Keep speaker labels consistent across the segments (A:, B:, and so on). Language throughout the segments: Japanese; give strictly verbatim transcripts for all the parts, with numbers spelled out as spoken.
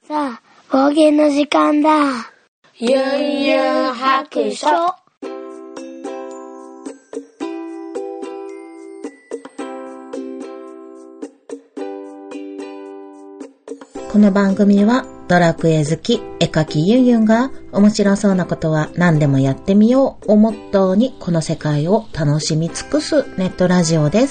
A: さあ、方言の時間だ。
B: ゆんゆん白書。
C: この番組はドラクエ好き絵描きゆんゆんが面白そうなことは何でもやってみようをモットーにこの世界を楽しみ尽くすネットラジオです。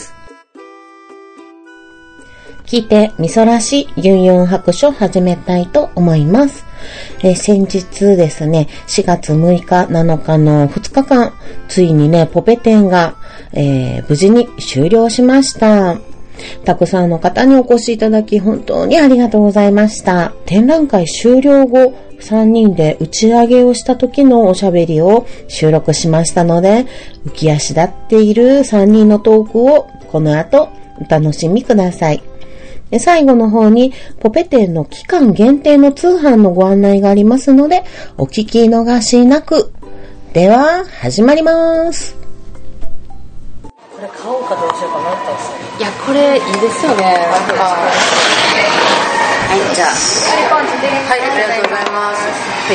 C: 聞いてみそらしゆんゆん白書始めたいと思います。えー、先日ですね、しがつむいかなのかのふつかかん、ついにねポペ展が、えー、無事に終了しました。たくさんの方にお越しいただき本当にありがとうございました。展覧会終了後、さんにんで打ち上げをした時のおしゃべりを収録しましたので、浮き足立っているさんにんのトークをこの後お楽しみください。で、最後の方にポペ展の期間限定の通販のご案内がありますので、お聞き逃しなく。では始まります。
B: これ買おうかどうしようかなったんですよ。
D: いや、これいいですよね。なんかはい、じゃあ
B: はい、ありがとうございます。はい、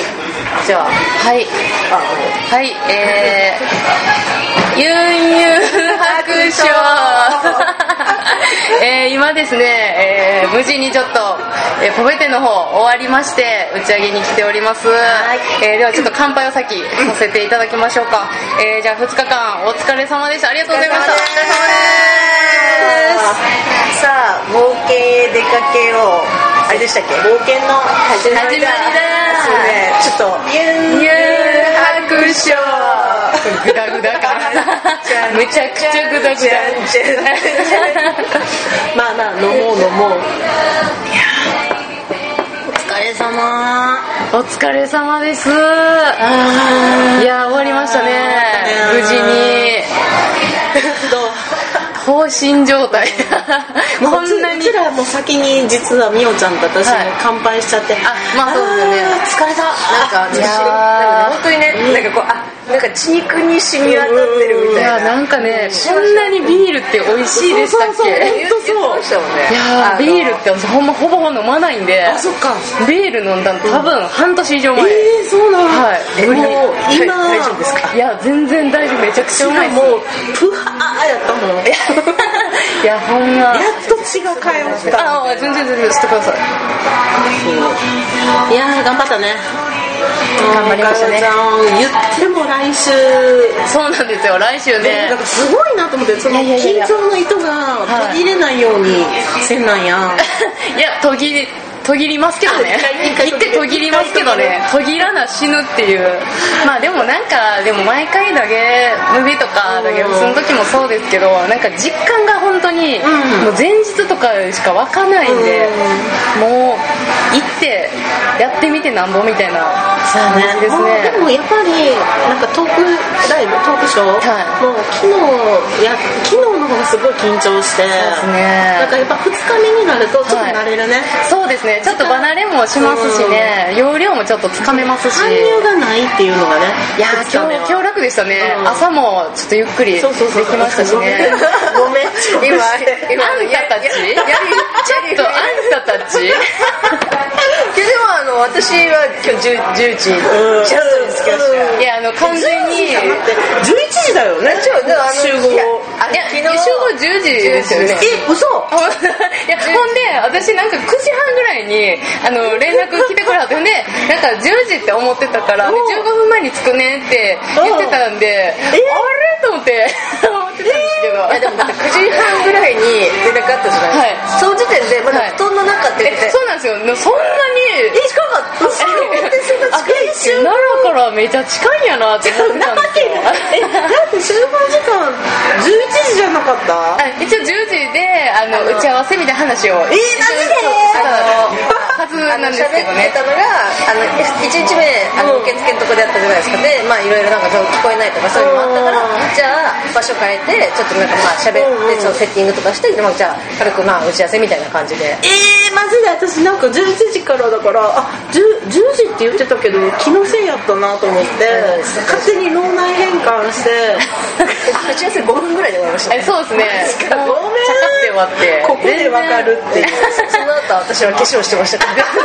B: じゃあ
D: はい
B: あ
D: はいえー、ゆんゆん白書えー、今ですね、えー、無事にちょっと、えー、ポペ展の方終わりまして打ち上げに来ております。はい、えー、ではちょっと乾杯を先させていただきましょうか。えー、じゃあふつかかんお疲れ様でした。ありがとうございました。お疲れ様です。
B: さあ、冒険へ出かけよう。あれでしたっけ、冒険の始まりだ。ちょっと
D: ゆんゆん白書グダグダかめちゃくちゃグダグダ
B: まあまあ飲もう飲もう。いやお疲れ様。
D: お疲れ様です。
B: あ
D: いや終わりましたね、無事に。
B: どう
D: 放心状態
B: もうこんなにうちらも先に実はみおちゃんと私も乾杯しちゃって、はい、
D: あ、まあそうですよね。
B: 疲れた。なんか私なんか本当にね、うん、なんかこうあなんか血肉に染み渡ってるみたいな。
D: いやなんかね、こんなにビールって美味しいでしたっけ。
B: そうそうそう本当そう。
D: いやビールって私ほんまほぼほぼ飲まないんで。
B: あ、そっか。
D: ビール飲んだの多分半年以上前。
B: えー、そうなの。
D: はい。
B: えもう今大丈夫ですか。
D: いや全然大丈夫。めちゃくちゃうまいです。
B: もうプハーやったもん。
D: いやほんま
B: やっと血が通った。
D: あ、全然全然してください。
B: いや頑張ったね。
D: 頑張りましたね。
B: 言っても来週。
D: そうなんですよ、来週ね。
B: なんかすごいなと思って、その緊張の糸が途切れないようにせんなんや。
D: いや途切れ途切りますけどね。言って途切りますけどね。途切らな死ぬっていう。まあでもなんかでも毎回だけムビとかだけその時もそうですけど、なんか実感が本当にもう前日とかしかわかんないんで、もう行ってやってみてなんぼみたいな感じですね。
B: でもやっぱりなんかトークライブトークショー、はい、もう昨日や昨日の方がすごい緊張して、
D: そうですね。
B: なんかやっぱふつかめになるとちょっと慣れるね。
D: はい、そうですね。ちょっと離れもしますしね、容量もちょっとつかめますし、
B: 搬入がないっていうのがね。
D: いや今日今日楽でしたね、うん、朝もちょっとゆっくりできましたしね。
B: ごめん今
D: 今あんたたちやりちょっとあんたたちで
B: もあの私は今日じゅうじシャツにつけました。
D: いやあの完全に
B: じゅういちじだよね。集合。い
D: や集合じゅうじですよね。
B: え嘘。
D: いやほんで私なんかくじはんぐらいにあの連絡来てくれはって、ほんでなんかじゅうじって思ってたからじゅうごふんまえに着くねって言ってたんで、あれと思って思ってたんですけど、
B: いやでもだってくじはんぐらいに連絡あったじゃないですか。その時点でまだ布団の中って言ってて、
D: そうなんですよ。そんなに
B: 近かった。
D: 奈良からめちゃ近いんやなって思ってたんですよ。
B: えだって集合時間じゅういちじじゃなかった？
D: 一応じゅうじであの打ち合わせみたいな話を
B: えー、マジで
D: はずなんですけどね。
B: 喋ってたのがあのいちにちめあの受付のとこでやったじゃないですか。でまあいろいろなんか聞こえないとかそういうのもあったから、じゃあ場所変えてちょっとなんかまあ喋ってちょっとセッティングとかして、まあ、じゃあ軽くまあ打ち合わせみたいな感じで。えーマジで私なんかじゅういちじからだからあ 10, じゅうじって言ってたけど気のせいやったなと思って勝手に脳内変換して打ち合わせごふんぐらいで終わりました、ね、
D: えそうですね。ごめん。チャカって終わって
B: ここで分かるっていうその後私は化粧してました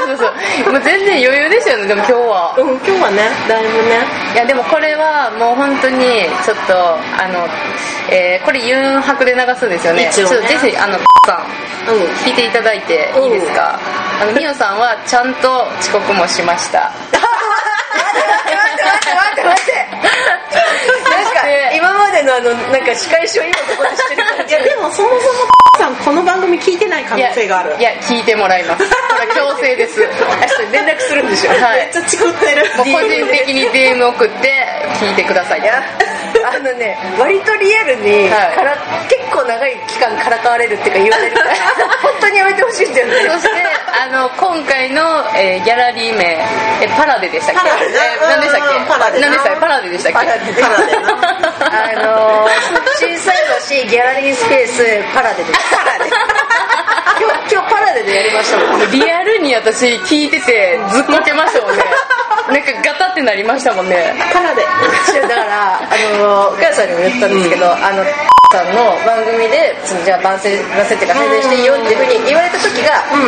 D: そうそうもう全然余裕ですよね。でも今日は
C: うん今日はねだいぶね。
D: いやでもこれはもう本当にちょっとあの、えー、これユンハクで流すんですよね。
C: 一応ね
D: ちょっとぜひあのさん
C: うん
D: 聞いていただいていいですか。あのミオさんはちゃんと遅刻もしました。
B: 待って待って待って待ってなんか今までのあのなんか司会書を今ここでしてる感じ。
C: いやでもそもそもさんこの番組聞いてない可能性がある。
D: いやいや聞いてもらいます。これ強制です。
B: 連絡するんでしょ。
D: はい
C: めっちゃチクってる。
D: もう個人的に ディーエム 送って聞いてください。
B: いやあのね割とリアルに
D: はい
B: から結構長い期間からかわれるっていうか言われるから本当にやめてほしいんだよね。
D: そしてあの今回の、えー、ギャラリー名えパラデでしたっけ。
C: パラデ
D: えー、何でしたっけ。
C: パラデ
D: 何でしたっけ。パラデでしたっけ。
B: パラデで
C: パラデな
B: あの小さい橋ギャラリースペースパラデです。今日今日パラデでやりましたもん。
D: リアルに私聞いててずっこけましたもんね。なんかガタってなりましたもんね。
C: パラデ
B: だからあのお母さんにも言ったんですけど、うん、あのさんの番組でそのじゃあ番宣番宣っていうか宣伝していいよっていうふうに言われた時が、うん、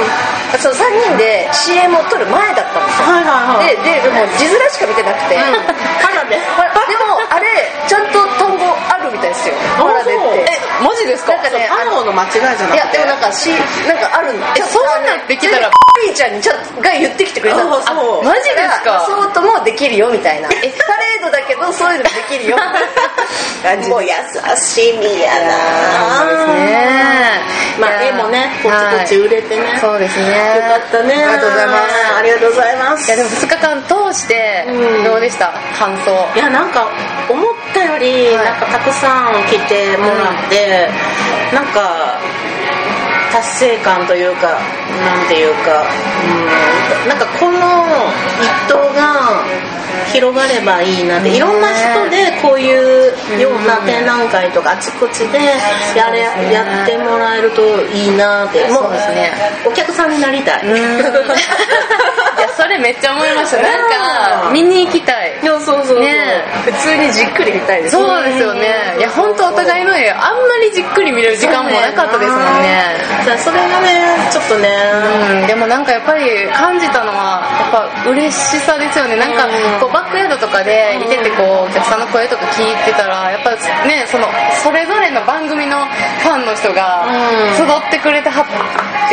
B: そのさんにんで シーエム を撮る前だったんですよ。
C: はいはいはい。
B: でででも字面しか見てなくて、うん、
C: パラデ。で
B: もあれちゃんと単語あるみたいですよ。パラデって。
D: えマジですか。
B: なんかね
C: 単語の間違いじゃなくて。
B: いやでもなんかしなんかあるん
D: えそうなってきたら。
B: ピーちゃんにちゃんが言ってきてくれたんです。
C: あそう
D: マジですか。
B: そうともできるよみたいな。エスカレードだけどそういうのできるよみたいな感じ。
C: もう優しみやな。
D: そうですね。
C: まあ絵もねこっちこっち売れてね、はい、
D: そうですね。
C: よかったね。
B: ありがとうございます。
C: ありがとうございます。
D: いやでもふつかかん通してどうでした、うん、感想。
C: いやなんか思ったよりなんかたくさん来てもらって、うん、なんか達成感というかなんていうか、うん、なんかこの一党が広がればいいなっていろんな人でこういうような展覧会とかあちこちでやれやってもらえるといいなってもうですねお客さんになりたい。うん
D: いやそれめっちゃ思いました。なんか見に行きたい。
C: いやそうそうそう、
D: ね、
B: 普通にじっくり見たいです。
D: そうですよね。いや本当お互いの絵あんまりじっくり見れる時間もなかったですもんね。
C: じゃあそれがねちょっとね、
D: うん、でもなんかやっぱり感じたのはやっぱ嬉しさですよね。なんかこうバックヤードとかでいててこうお客さんの声とか聞いてたらやっぱねそのそれぞれの番組のファンの人が集ってくれてはって、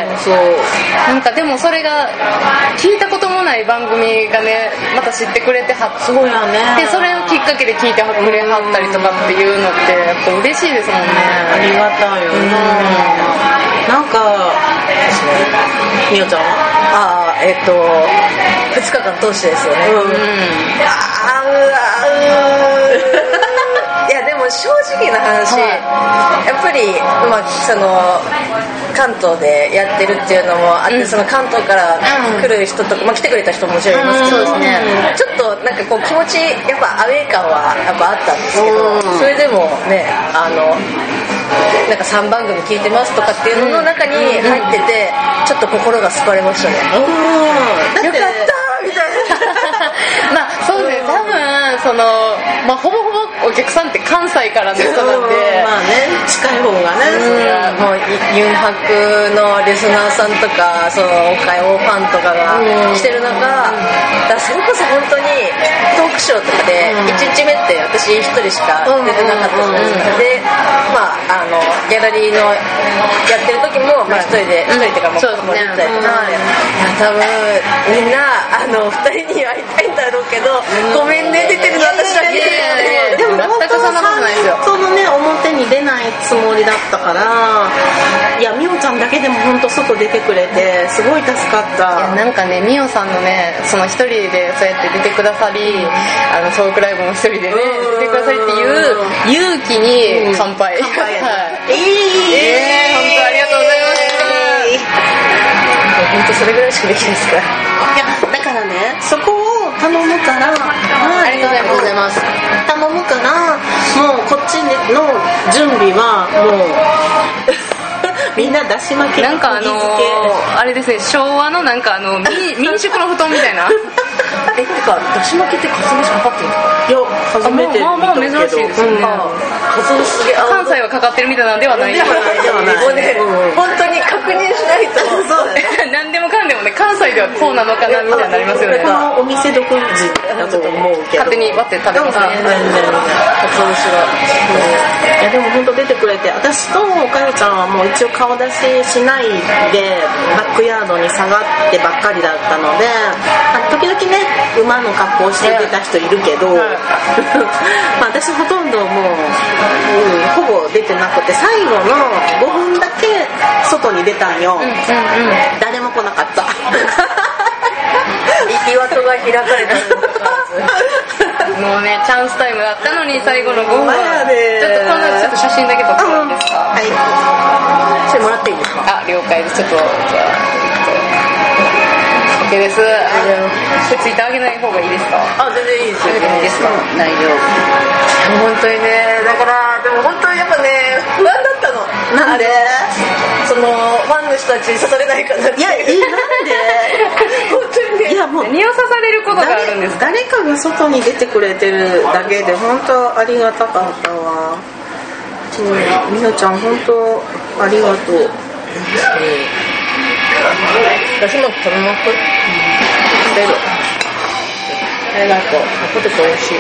C: そう
D: なんかでもそれが聞いたこともない番組がねまた知ってくれてはって、
C: そうやね。
D: でそれをきっかけで聞いてはくれはったりとかっていうのってやっぱ嬉しいですもんね。
C: ありがたいよね。なんかみおちゃんは
B: ああえっとふつかかん通してですよね。うん、うん、あうあういやでも正直な話、はい、やっぱりまあその関東でやってるっていうのもあって、うん、その関東から来る人とか、まあ、来てくれた人ももちろんいますけど、うん、そうですね、ちょっとなんかこう気持ちやっぱアウェー感はやっぱあったんですけど、うん、それでもねあのなんかさんばんぐみ聞いてますとかっていうのの中に入ってて、うん、ちょっと心が救われましたね。
C: うん、
B: よかったみたい
D: な。まあそうですね、多分そのまあほぼほぼお客さんって関西からの人なんで、
C: まあね近い方がね、
B: うん、もうユンハクのリスナーさんとかその岡山ファンとかが来てる中、だからそれこそ本当にトークショーとかでいちにちめって私一人しか出てなかったじゃないですか。でまああのギャラリーのやってる時もまあ一人で一人っていうかもう出てたりとか、いや多分みんなあの二人に会いたいんだろうけど、ごめんね出てるの私だけで。
D: でも全くそんなことないですよ。
C: そのね表に出ないつもりだったから、いやみおちゃんだけでも本当外出てくれてすごい助かった。
D: いやなんかねみおさんのねその一人でそうやって出てくださり、あのトークライブも一人でね出てくださりっていう勇気に乾杯。
C: 乾杯。
D: はい。
C: えー、
D: えー、本当ありがとうございます。
B: 本当それぐらいしかできないですから。
C: いやだからねそこを頼むから、
D: ありがとうございます。
C: 頼むからもうこっちの準備はもうみんなだし巻き
D: なんかあのー、あれですね昭和のなんかあの民宿の布団みたいな
B: えってかだし巻きってかつお節かかってるんですか？
E: いや初めて見たけど、
D: まあまあ珍しいですよね、
B: かつお節すげえ
D: 関西はかかってるみたいなんではない
E: ではないではない
B: もうね、本当に確認しないと
E: そうだね
D: 何でもかんでもね関西ではこうなのかなみたいになりますよね。
E: このお店独自だと思うけど
D: 勝手に割って食べますね。
E: 全然全然かつお節がいやでも本当出てくれて、私とおかよちゃんはもう一応顔出ししないでバックヤードに下がってばっかりだったので、時々ね馬の格好して出た人いるけど、はいまあ私ほとんどもう、うん、ほぼ出てなくて、最後のごふんだけ外に出たんよ、うんうんうん、誰も来なかった
B: 岩戸が開かれた
D: もうねチャンスタイムだったのに最後のごふんはちょっとこのちょっと写真だけ撮ってもいいですか？
B: はい、それもらっていいですか？
D: あ、了解です。ちょっとじゃあ OK です。これツイッター上げない方がいいですか？
B: あ、全然いいですよ。
D: いいですか？
E: 大丈夫。
B: 本当にね、だからでも本当にやっぱね不安だったの。
E: なんで？
B: そのファンの人たちに刺されないかなって。
E: いや、え、なんで？
B: 本当にね。
E: いやもう
D: 何を刺されることがあるんですか？
E: 誰かが外に出てくれてるだけで本当ありがたかったわ。うん、みなちゃん本当ありがとう。
B: 私も食べます。食べる。ありがとう。ポテト美味しい。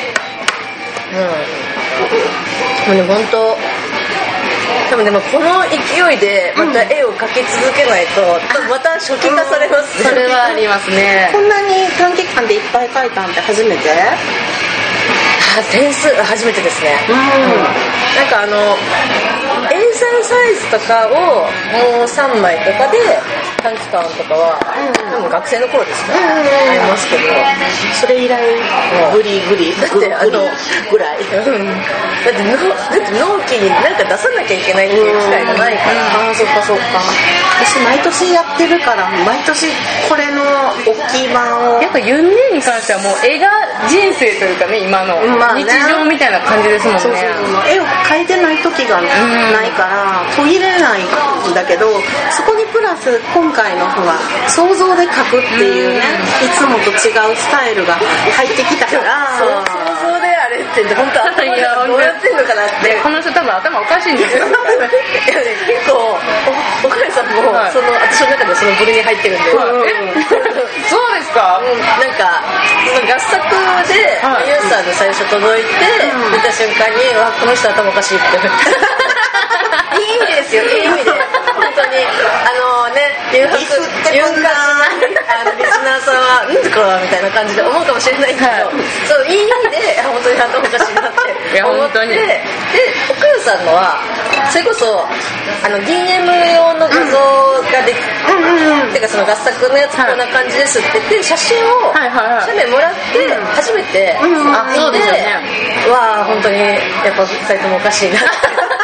B: うん。もうね本当。多分でもこの勢いでまた絵を描き続けないと、うん、また初期化されますね。
D: それはありますね。
E: こんなに短期間でいっぱい描いたんって初めて？
B: あ、点数初めてですね。うん。なんかあの エースリー サイズとかをもうさんまいとかで短期間とかは、うん、でも学生の頃ですね、うん、ありますけど、
E: それ以来グリグリ
B: だってあの
E: ぐらい、うん、
B: だってのだって納期に何か出さなきゃいけないっていう機会がないから、
E: うん、ああそっかそっか。私毎年やってるから毎年これの大きい版を
D: やっぱユンネに関してはもう絵が人生というかね今の日常みたいな感じですもんね。
E: そうそうそう絵を描いてない時がないから途切れないんだけど、そこにプラス今回のほら想像で描くっていうね、いつもと違うスタイルが入ってきたから
B: そう想像であれって本当頭がどうやってんのかなって。
D: この人多分頭おかしいんですよ。いや、ね、
B: 結構おかえさんも、はい、その私の中でその部類に入ってるんで、はい、
D: そうですか、
B: うん、なんかその合作で、はい、ユンさんの最初届いて、うん、見た瞬間にわこの人頭おかしいっていい意味ですよ、いい意味で本当にあのね誘白誘白あのリスナーさんはうんこみたいな感じで思うかもしれないけど、はい、そういい意味で本当に頭おかしいなって思って、でおかゆさんのはそれこそあの ディーエム 用の画像ができ、うんうん、てかその合作のやつこんな感じですって言って写真を写メもらって初めて見て、うん、あそうですよね、わあ本当にやっぱふたりともおかしいなって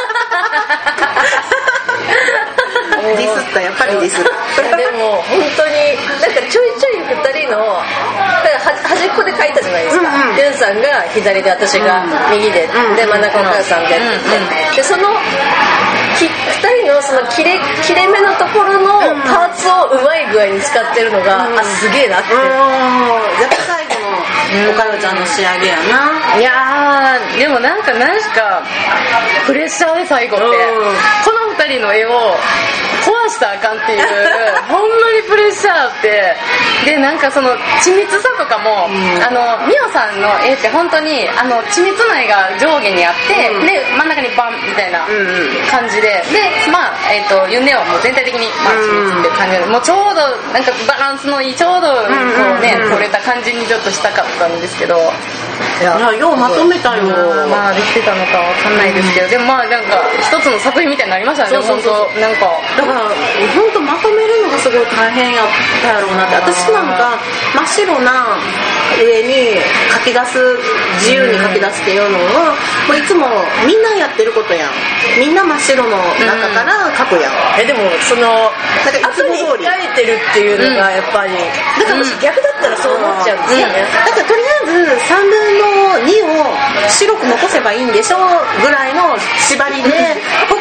E: ディスったやっぱりディスった
B: でも本当になんかちょいちょいふたりの端っこで書いたじゃないですか、うんうん、ユンさんが左で私が右で、うん、で真ん中お母さんでって言って、うん、でそのふたりのその切れ切れ目のところのパーツをうまい具合に使ってるのが、うん、あすげえなって、うん、
E: やっぱ最後のおかよちゃんの仕上げやな。
D: いやーでもなんか何しかプレッシャーで最後って、うん、このふたりの絵を壊したらあかんっていうほんまにプレッシャーあって、でなんかその緻密さとかも、うん、あのミオさんの絵って本当にあの緻密な絵が上下にあって、うん、で真ん中にバンみたいな感じで、でまあえっ、ー、とユンネはもう全体的にまあ緻密っていう感じで、もうちょうどなんかバランスのいいちょうどこうね、うんうんうん、取れた感じにちょっとしたかったんですけど、
E: いやようまとめたよ。
D: まあできてたのかわかんないですけど、でもまあなんか一つの作品みたいになりましたね。
E: そうそうそう、なんかだから本当まとめるのがすごい大変やったやろうなって。私なんか真っ白な上に書き出す、自由に書き出すっていうのはもういつもみんなやってることやん。みんな真っ白の中から書くやん、
B: うん、えでもそのなんかいつも通り書いてるっていうのがやっぱり、うん、だからもし逆だったらそう思っちゃうんですよね、うん、
E: だからとりあえずさんぶんのにを白く残せばいいんでしょぐらいの縛りで、他は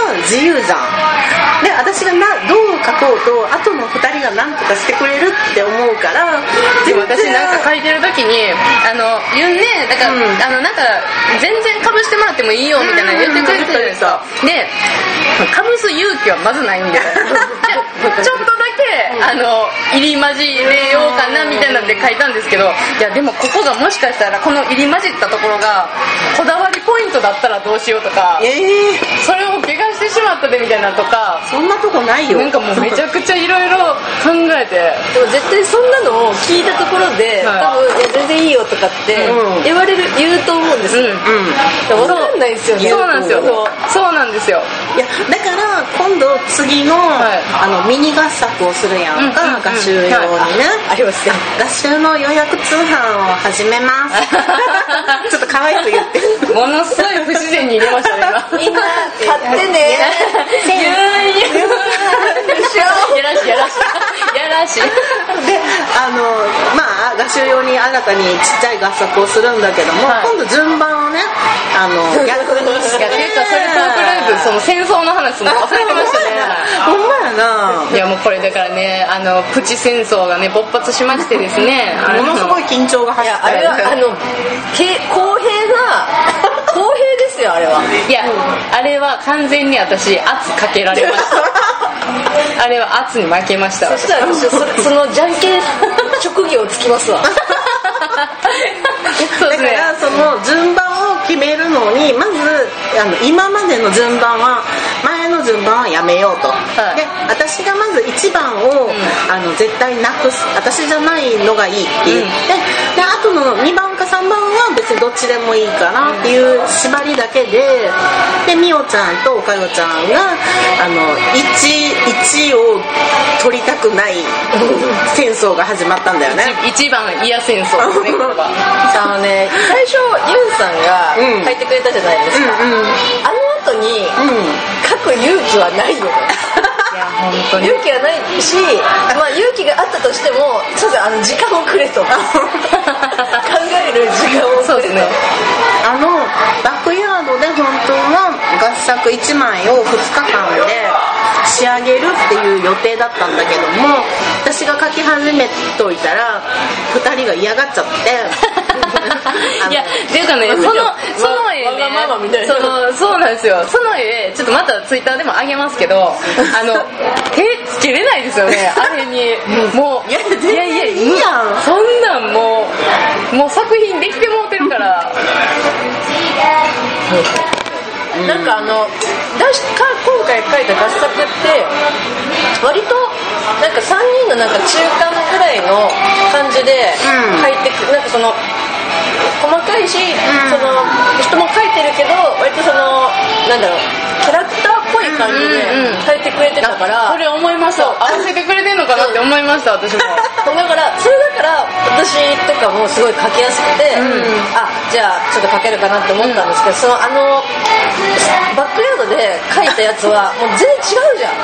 E: 自由じゃん。で私がなどう書こうと後のふたりが何とかしてくれるって思うから、
D: でも私なんか書いてる時にあの言うね、だから、うん、あのなんか全然かぶしてもらってもいいよみたいな言ってくれてるんですよ。でかぶす勇気はまずないんでちょっとだけ、うん、あの入り混じれようかなみたいなんで書いたんですけど、いやでもここがもしかしたらこの入り混じったところがこだわりポイントだったらどうしようとか、えー、それを怪我してしまったでみたいなとか、
E: そんなとこないよ。
D: なんかもうめちゃくちゃいろいろ考えて
B: でも絶対そんなのを聞いたところで、はい、多分いや全然いいよとかって言われる、うん、言うと思うんですよ、うんうん、分かんないですよね。
D: そうなんですよ、そうなんですよ。
E: いやだから今度次の、はい、あのミニ合作をするやんか、うんうんうん、合集用にね、
B: はい、ありますね。
E: 合集の予約通販を始めますちょっと可愛く言って
D: ものすごい不自然に入れましたね
B: みんな買ってね
D: 言う言うやらしやらしやらし
E: であのまあ合集用に新たにちっちゃい合作をするんだけども、はい、今度順番をねあの逆にして
D: っていうかそれトークライブその戦争の話するの忘れてましたね
E: ほんまやな。
D: いやもうこれだからねあのプチ戦争がね勃発しましてですね
E: ものすごい緊張が走って
B: あれはあの公平な公平ですよあれは。
D: いやあれは完全に私圧かけられましたあれは圧に負けました。
B: そしたら私 そ, そのじゃんけん職業つきますわ
E: だからその順番を決めるのにまずあの今までの順番は前の順番はやめようと、はい、で私がまずいちばんを、うん、あの絶対なくす私じゃないのがいいって言って、うん、であとのにばんかさんばんは別にどっちでもいいかなっていう縛りだけででみおちゃんとおかよちゃんがあの 1, 1を取りたくない戦争が始まったんだよね。
D: 一番嫌戦争ですね
B: あのね最初ユンさんが書いてくれたじゃないですか、うんうんうん、あの後に、うん、書く勇気はないよ
D: いや本当に
B: 勇気はないし、まあ、勇気があったとしてもちょっとあの時間をくれと考える時間をくれと、ね、
E: あのバックヤードで本当は合作いちまいをふつかかんで仕上げるっていう予定だったんだけども私が書き始めといたらふたりが嫌がっちゃって
D: いやっていうかねそのその絵ね
B: ママみたいな
D: そのそうなんですよ。その絵ちょっとまたツイッターでも上げますけどあの手つけれないですよねあれにもういや
E: いやいやいいやん
D: そんなんもうもう作品できてもうてるから
B: なんかあの出しか今回書いた合作って割となんかさんにんのなんか中間ぐらいの感じで書いてく、うん、なんかその細かいし、うん、その人も書いてるけど割とそのなんだろうキャラクターっぽい感じで書いてくれてたから、
D: うんうん、それ思いました。合わせてくれてんのかなって思いました私も
B: だからそれだから私とかもすごい書きやすくて、うん、あじゃあちょっと書けるかなって思ったんですけど、うん、そのあのバックヤードで書いたやつはもう全然違うじゃん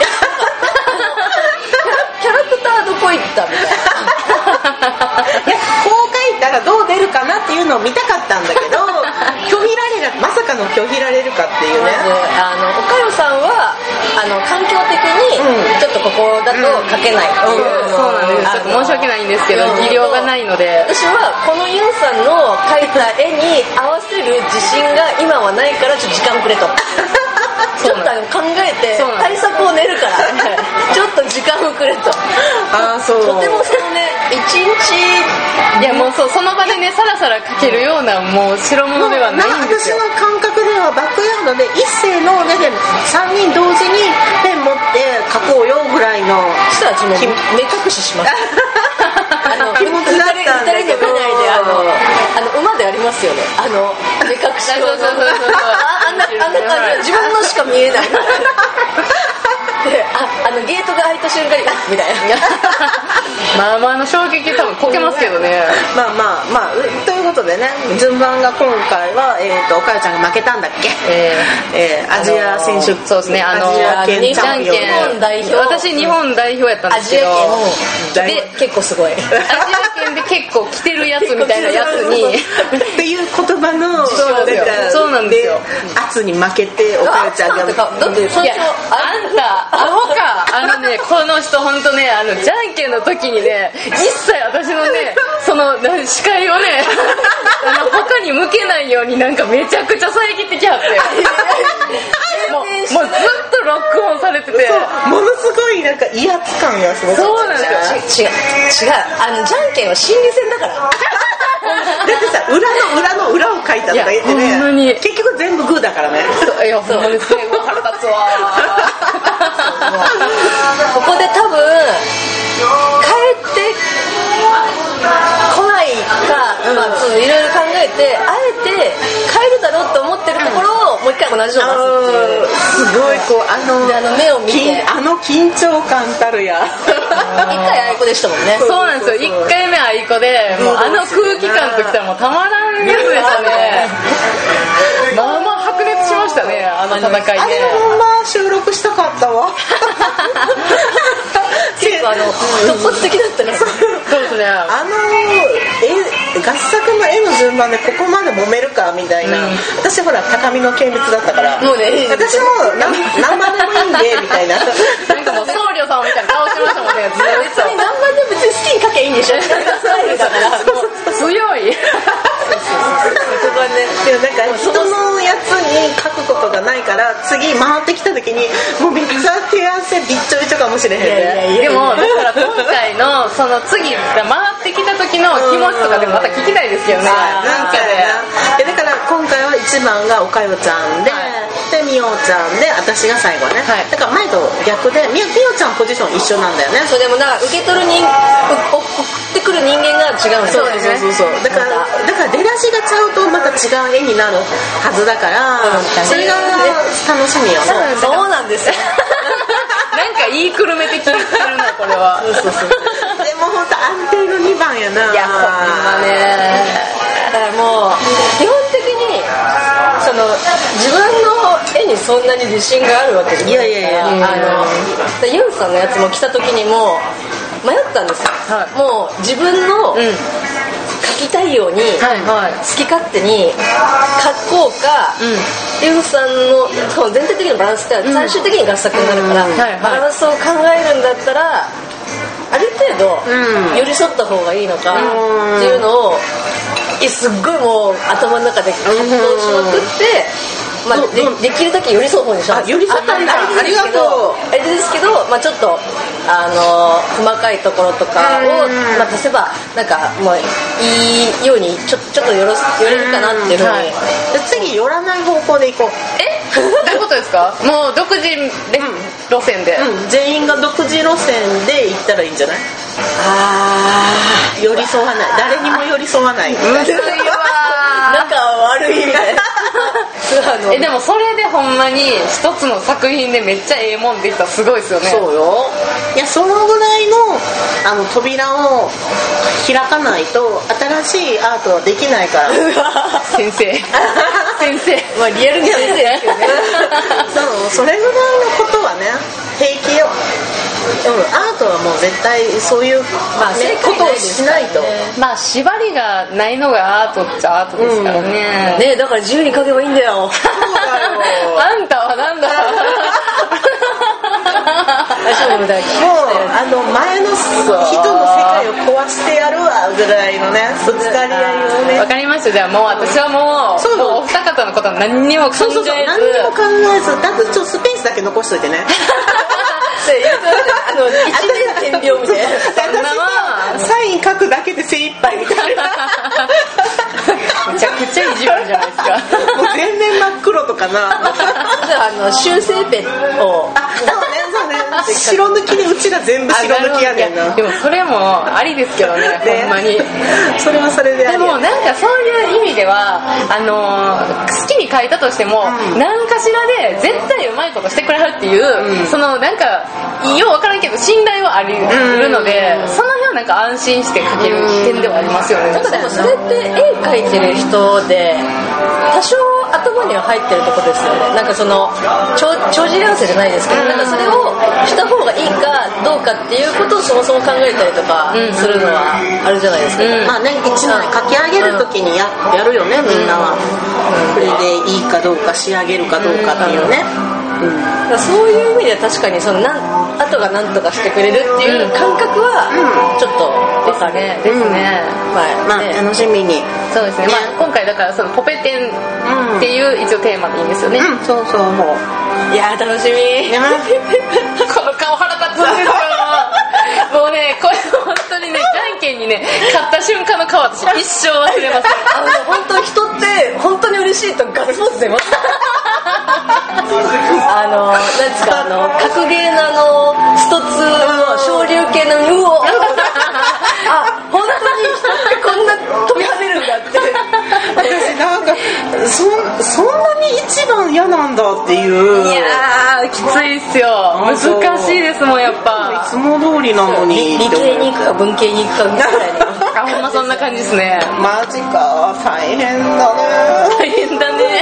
B: キャラクターどこ行ったみたいないや
E: こう書いたらどう出るかなっていうのを見たかったんだけど拒否られるまさかの拒否られるかっていうね。
B: まずあのおかよさんはあの環境的にちょっとここだと書けないっていう、
D: うんうん、そうなんです。ちょっと申し訳ないんですけど技量がないので
B: 私はこのユンさんの描いた絵に合わせる自信が今はないからちょっと時間くれとちょっと考えて対策を練るからちょっと時間をくれと
E: あそう
B: とてもそのね一日
D: いやもうそうその場でねさらさら描けるようなもう代物ではないんですよ。
E: 私の感覚ではバックヤードで一斉の目でさんにん同時にペン持って描こうよぐらいの
B: したらちょっと目隠ししますあの
E: 気持ちだったんだけど
B: ふたりで見ないであのあの馬でありますよねあの目隠しをあんなあんな感じ自分のしか見えないみたいなで あ, あのゲートが開いた瞬間にみたいな
D: まあまあの衝撃多分こけますけどね。
E: まあまあまあということでね、順番が今回はえっとおかよちゃんが負けたんだっけ、えーえー、アジア選手、
D: そうですね、あの
E: アジア圏チャンピオン、
B: 日本代表、
D: 私日本代表やったんですけど、
B: アジア圏で結構すごい、アジ
D: ア圏で結構着てるやつみたいなやつに
E: っていう言葉の
D: そうなんですよ、
E: 圧に負けておかよちゃんが、だ
B: って
D: いやあんたアホか、あのねこの人本当ね、あのじゃんけんの時にね一切私のねその視界をねあの他に向けないようになんかめちゃくちゃ遮ってきはってもう、もうずっとロックオンされてて、
E: ものすごいなんか威圧感がすごい。
D: そうなんです
B: よ。違う違う、あのじゃんけんは心理戦だからだ
E: ってさ、裏の裏の裏を書いたとか言ってね、結局全部グーだからね。
D: いや、ほんまに最後腹立つわ
B: ここで多分帰って来ないか、うん、まあ、そういろいろ考えてあえて帰るだろうと思ってるところをもう一回同じのを出すっていう、
E: すごいこうあの、
B: あの目を見て
E: あの緊張感たるや
B: 一回あいこでしたもんね。
D: そうなんですよ、一回目あいこで、もうあの空気感ときたらもうたまらんやつでしたねまあまあ白熱しましたね、あの戦いね。
E: あれほんま収録したかったわ
B: 結構あの突発的だったね。
D: そうですね、
E: あの絵合作の絵の順番でここまで揉めるかみたいな、うん、私ほら高みの見物だったから
B: もうね、
E: 私も何何番でもいいんでみたいな
D: なんかもう僧侶さんみたいな顔してましたもんねずっと
B: 別に何番でも別に好きに描けばいいんでしょスタイルだから
D: 強い
E: そこはね、でもなんか人のやつに書くことがないから次回ってきた時にもうめっちゃ手汗びっちょびちょかもしれへんね。
D: でもだから今回のその次が回ってきた時の気持ちとかでもまた聞きたいですけどね。
E: なんかね、だから今回はいちばんがおかよちゃんで、はい、でみおちゃんで私が最後ね、はい、だから前と逆でみおちゃんポジション一緒なんだよね。
B: そうでもだから受け取る人送ってくる人間が違うんですよね。
E: そうそうそうそう、だからだから出だしがちゃうとまた違う絵になるはずだから、うん、それが楽しみよね。
B: そうなんですよ
D: なんか言いくるめて聞いてるなこれは。そうそうそう
E: でも本当安定のにばんやな。
D: いやほんまね。
B: だからもう基本的にその自分の絵にそんなに自信があるわけじゃない。いやいやいや、あのユンさんのやつも来た時にも迷ったんですよ、はい、もう自分の、うん、描きたいように、はいはい、好き勝手に描こうか、うん、ユンさんの全体的なバランスって最終的に合作になるから、うんはいはい、バランスを考えるんだったらある程度、うん、寄り添った方がいいのかっていうのをすっごいもう頭の中で葛藤しまくって、まあ、で, できるだけ寄り添う方にしたんです。
E: 寄り添ったんだ。ありがとう。
B: あれですけど、まあ、ちょっとあの細かいところとかを、まあ、足せばなんかもういいようにちょちょっと寄れるかなっていうふうに、はい、
E: 次寄らない方向で行こう。
D: えどういうことですか？もう独自路線で、
E: うん、全員が独自路線で行ったらいいんじゃない？あー、寄り添わない、誰にも寄り添わない。むずいわ
B: 仲悪いみたいな
D: えでもそれでほんまに一つの作品でめっちゃええもんできたらすごいですよね。
E: そうよ。いやそのぐらいのあの扉を開かないと新しいアートはできないから
D: 先生先生、
B: まあリアルに先生ですけどね
E: そう、それぐらいのことはね平気よ。でもアートはもう絶対そういう、まあね、ことをしないと、
D: まあ縛りがないのがアートっちゃアートですからね、
B: うん、ね、だから自由に描けばいいんだよ。
E: そうだよ
D: あんたはなんだ
E: もうあの前の人の世界を壊してやるわぐらいのねぶつかり合いをね。
D: わかりました。じゃあもう私はもう、そうもうお二方のことは何にも考えず、そうそうそう、
E: 何にも考えず、だってちょっとスペースだけ残しといてね
B: あの一年天描みたいな
E: 私サイン書くだけで精一杯みたいな
D: めちゃくちゃ意地悪じゃないですか
E: もう全面真っ黒とかな
B: あの修正ペンを
E: あそうねそうね白抜きでうちら全部白抜きやねんな。
D: でもそれもありですけどねほんまに
E: それはそれであり。
D: でもなんかそういう意味ではあのー、好きに書いたとしても、うん、何かしらで絶対うまいことしてくれはるっていう、うん、そのなんかよう分からんけど信頼はあるので、うん、そのようなんか安心して描ける点ではありますよね。
B: なんかでもそれって絵描いてる人で多少頭には入ってるとこですよね。なんかその帳尻合わせじゃないですけど、なんかそれをした方がいいかどうかっていうことをそもそも考えたりとかするのはあるじゃないですか、
E: うん、まあね、一枚描き上げるときに や, やるよねみんなは、うん、これでいいかどうか仕上げるかどうかっていうね、うん、
B: だそういう意味では確かにそのなん後が何とかしてくれるっていう感覚はちょっと分かる、
D: うん、ですね、
B: うん、まあ、
E: まあ、楽しみに。
D: そうですね、ね、まあ、今回だからそのポペテンっていう一応テーマでいいんですよね、
E: うん、そうそう、もう
B: いや楽しみ
D: この顔腹立つんですよもうねこれ本当にねじゃんけんにね勝った瞬間の顔私一生忘れません
B: あの本当人って本当に嬉しいとガッツポーズ出ますあのなんですかあの格ゲーのあのストツの昇竜系のうおあ本当に人ってこんな飛び跳ねるんだって
E: 私なんか そ, そんなに一番嫌なんだっていう。
D: いやーきついっすよ、難しいですもんやっぱ
E: いつも通りなのに
B: 理系に行くか文系に行くかみたいな
D: あほんまそんな感じですね。
E: マジか大変だね
D: 大変だね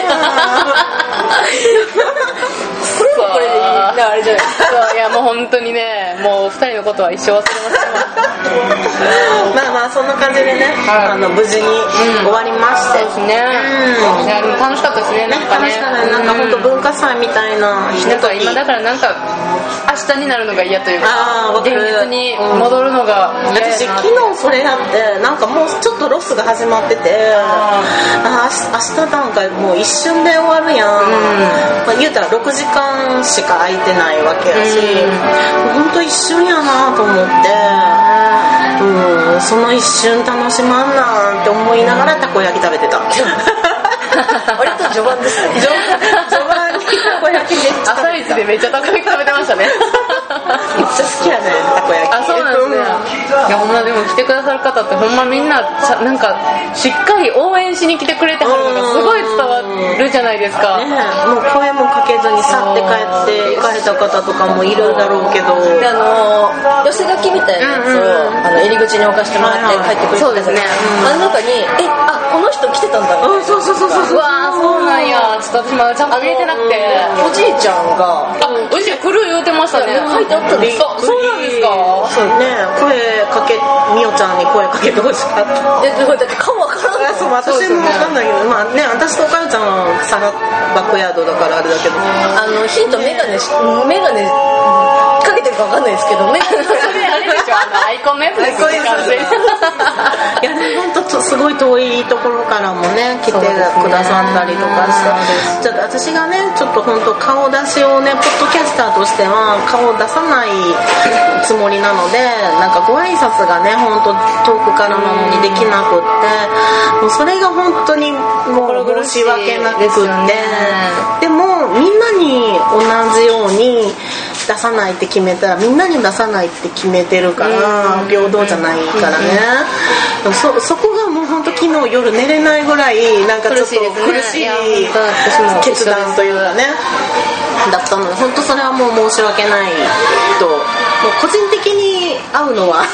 B: これもこれでいいなあれじゃないですか。
D: そういやもう本当にねもうふたりのことは一生忘れません
E: まあまあそんな感じでね、はい、あの無事に終わりまして、
D: うん、そうですね、うん、いやでも楽しかったですね。なんかね
E: なんか本当文化祭みたいなひととき、
D: なんか今だからなんか明日になるのが嫌というか
E: あ
D: 現実に戻るのが嫌やな。
E: 私昨日それだってなんかもうちょっとロスが始まっててああ明日なんかもう一瞬で終わるやん、うんまあ、言うたらろくじかんしか空いてないわけやし、うん、本当一瞬やなと思って、うん、その一瞬楽しまんなって思いながらたこ焼き食べてた
B: 割と序盤ですね
E: 序盤にたこ焼きめっちゃ
D: 朝一でめっちゃたこ焼き食べてましたね
E: めっちゃ好きやねたこ焼き。
D: あそうなんですね、うん、いやほんまでも来てくださる方ってほんまみんななんかしっかり応援しに来てくれてはるのがすごい伝わるじゃないですか、
E: ね、もう声もかけずに去って帰って行かれた方とかもいるだろうけど
B: であの寄せ書きみたいなやつを、うんうん、あの入り口に置かしてもらって帰ってくれて、
D: そうですね、
B: うん、あの中にえあこの人来てたんだ
E: うんそうそうそうそう
D: うわーそうなんやちょっと私まだちゃんと見えてなくて
B: おじいちゃんが
D: あおじいちゃん来る言うてましたね
B: 書いてあったんです
D: かそうなんですか
E: そうね声かけみおちゃんに声かけてほしかった
B: えだって顔わからない
E: そう私もわかんないけど、ね、まあね私とおかゆちゃんはサガバックヤードだからあれだけど
B: あのヒントメガネメガネかけてるかわかんないですけどメガネ
D: それあれでしょあのアイコンのやつですよね
E: いやでも本当すごい遠いところからもね来てくださったりとかしてちょっと私がねちょっと本当顔出しをねポッドキャスターとしては顔出さないつもりなのでなんかご挨拶がね本当遠くからなのにできなくってもうそれが本当にもう申し訳なくってでもみんなに同じように出さないって決めたらみんなに出さないって決めてるから平等じゃないからねそ, そこがもう本当昨日夜寝れないぐらいなんかちょっと苦しい決断というかねだったので本当それはもう申し訳ないともう個人的に会うのは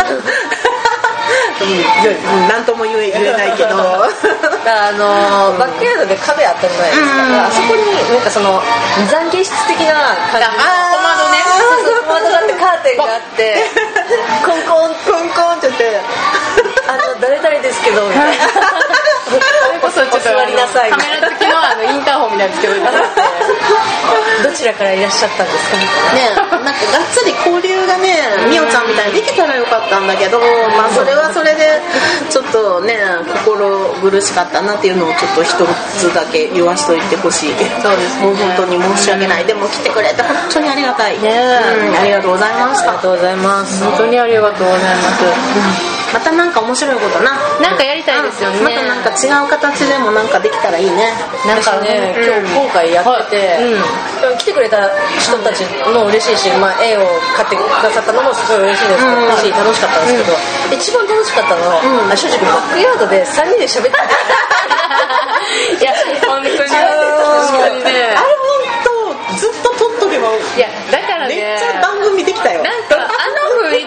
E: 何とも言 え, 言えないけど
B: あのバックヤードで壁あったじゃないですか、うん、あそこになんかその懺悔室的な感じの
D: 小窓ね
B: 小窓だってカーテンがあってコンコン
E: コンコンって言って
B: あの誰々ですけどみたいな
D: お座り
B: なさい
D: カメラ付きのあのインターホンみたいなつけといて
B: どちらからいらっしゃったんですかみ
E: たいなねなんかがっつり交流がねみおちゃんみたいにできたらよかったんだけどまあそれはそれでちょっとね心苦しかったなっていうのをちょっと一つだけ言わしといてほしいそうです、ね、もう本当に申し訳ないでも来てくれて本当にありがたい、ねうん、ありがとうございました
B: ありがとうございます
D: 本当にありがとうございます、
E: うんまたなんか面白いことな
D: なんかやりたいですよね、
E: うん、またなんか違う形でもなんかできたらいいね
B: なんかね、うん、今日今回やってて、はいうん、来てくれた人たちも嬉しいし、まあ、絵を買ってくださったのもすごい嬉しいです、うん、し楽しかったんですけど、うん、一番楽しかったのは、うん、正直バックヤードでさんにんで喋ってた
D: いや本当に
E: 本当にねあれ本当ずっと撮っとけば
D: いやだからね
E: めっちゃ番組できたよ
D: なんかあの雰囲気を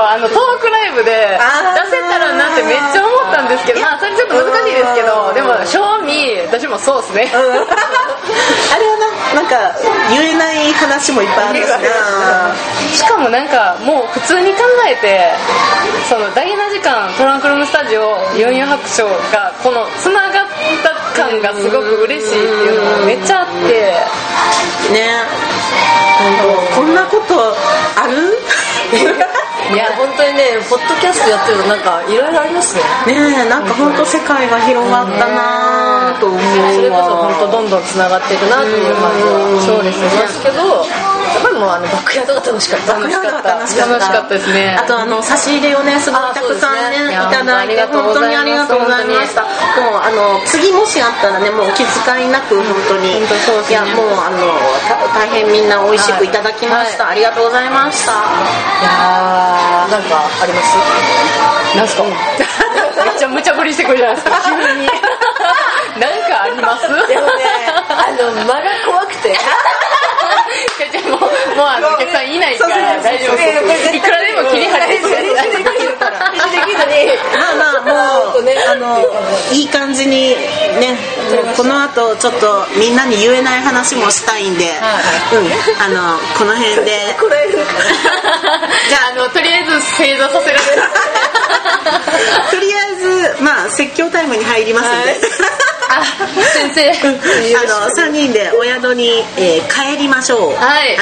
D: あのトークライブで出せたらなってめっちゃ思ったんですけど、まあそれちょっと難しいですけど、でも正味私もそうですね、うん、あれは
E: な、なんか言えない話もいっぱいあるしな。
D: しかもなんかもう普通に考えて、そのダイナ時間トランクルームスタジオよんじゅうよん白書がこのつながった感がすごく嬉しいっていうのがめっちゃあって
E: ね。こんなことある？
B: いや本当にね、ポッドキャストやってるとなんかいろいろありますね。
E: ねえ、なんか本当世界が広がったなと思うわ。
B: それこそ本当どんどんつながっていくなっていう感じはそうですね。ですけど、やっぱりもうあのバックヤードが楽しかった。
E: 楽しかった。
D: 楽しかったですね。
E: あとあの差し入れをねすごいたくさんねいただいて本当にありがとうございました。もうあの次もしあったらねもうお気遣いなく本当に、本当そうですね、いやもうあの大変みんな美味しくいただきました。はいはい、ありがとうございました。
B: いやなんかあります？
D: なんすか？めっちゃ無茶ぶりしてくるじゃないですか急に。なんかあります？
B: でもね、あの間が怖くて。
D: でももうあのお客さんいないから大丈夫です。いくらでも切り張れてるから。できるから。できるに。
E: まあまあもうねあのいい感じにねこの後ちょっとみんなに言えない話もしたいんで、うんあのこの辺で。
B: これじ
D: ゃああのとりあえず正座させられる。
E: とりあえずまあ説教タイムに入りますんで。
D: あ先生
E: あのさんにんでお宿に、えー、帰りましょう。
D: はい、
E: はい、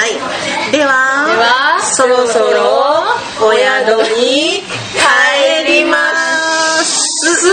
E: では、で
D: は
E: そろそろお宿に帰ります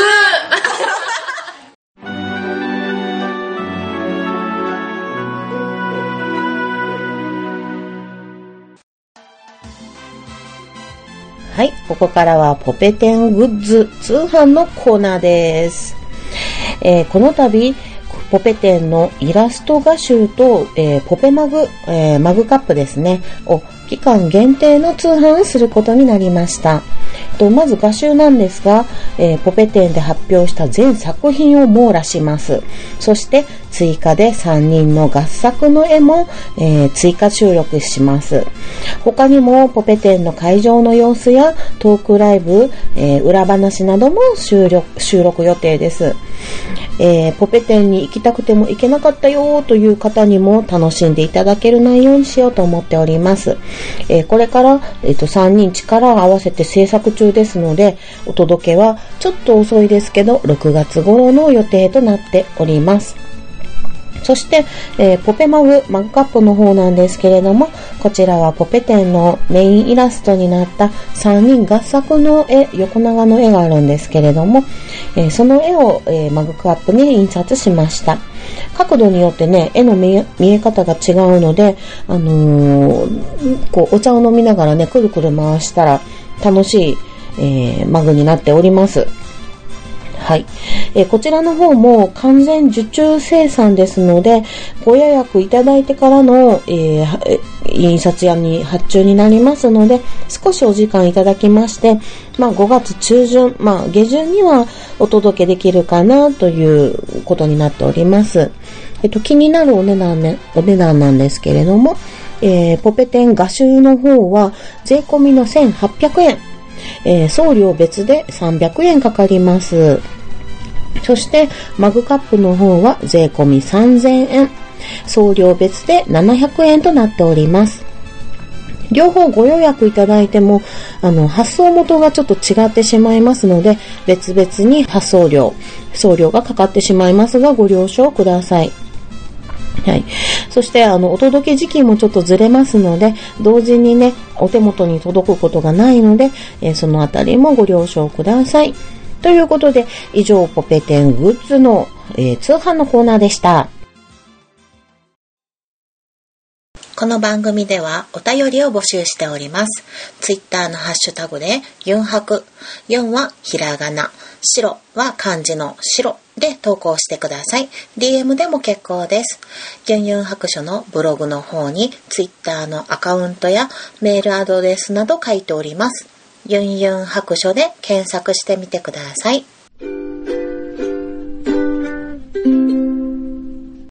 C: はい、ここからはポペテングッズ通販のコーナーです。えー、この度ポペテンのイラスト画集と、えー、ポペマグ、えー、マグカップですねを期間限定の通販をすることになりました。とまず画集なんですが、えー、ポペテンで発表した全作品を網羅します。そして追加でさんにんの合作の絵も、えー、追加収録します。他にもポペテンの会場の様子やトークライブ、えー、裏話なども収録、収録予定です。えー、ポペテンに行きたくても行けなかったよという方にも楽しんでいただける内容にしようと思っております。えー、これから、えーと、さんにん力を合わせて制作中ですので、お届けはちょっと遅いですけどろくがつ頃の予定となっております。そして、えー、ポペマグ、マグカップの方なんですけれども、こちらはポペテンのメインイラストになったさんにん合作の絵、横長の絵があるんですけれども、えー、その絵を、えー、マグカップに印刷しました。角度によってね、絵の見え、見え方が違うので、あのー、こう、お茶を飲みながらね、くるくる回したら楽しい、えー、マグになっております。はい、えー、こちらの方も完全受注生産ですので、ご予約いただいてからの、えー、印刷屋に発注になりますので、少しお時間いただきまして、まあごがつ中旬、まあ下旬にはお届けできるかなということになっております。えっと、気になるお値段ね、お値段なんですけれども、えー、ポペテン画集の方は税込みのせんはっぴゃくえん、えー、送料別でさんびゃくえんかかります。そしてマグカップの方は税込みさんぜんえん、送料別でななひゃくえんとなっております。両方ご予約いただいてもあの発送元がちょっと違ってしまいますので、別々に発送料、送料がかかってしまいますがご了承ください。はい。そしてあのお届け時期もちょっとずれますので、同時にねお手元に届くことがないので、えー、そのあたりもご了承ください。ということで、以上ポペテングッズの、えー、通販のコーナーでした。この番組ではお便りを募集しております。ツイッターのハッシュタグでユンハク、ユンはひらがな、白は漢字の白で投稿してください。ディーエム でも結構です。ユンユン白書のブログの方にツイッターのアカウントやメールアドレスなど書いております。ユンユン白書で検索してみてください。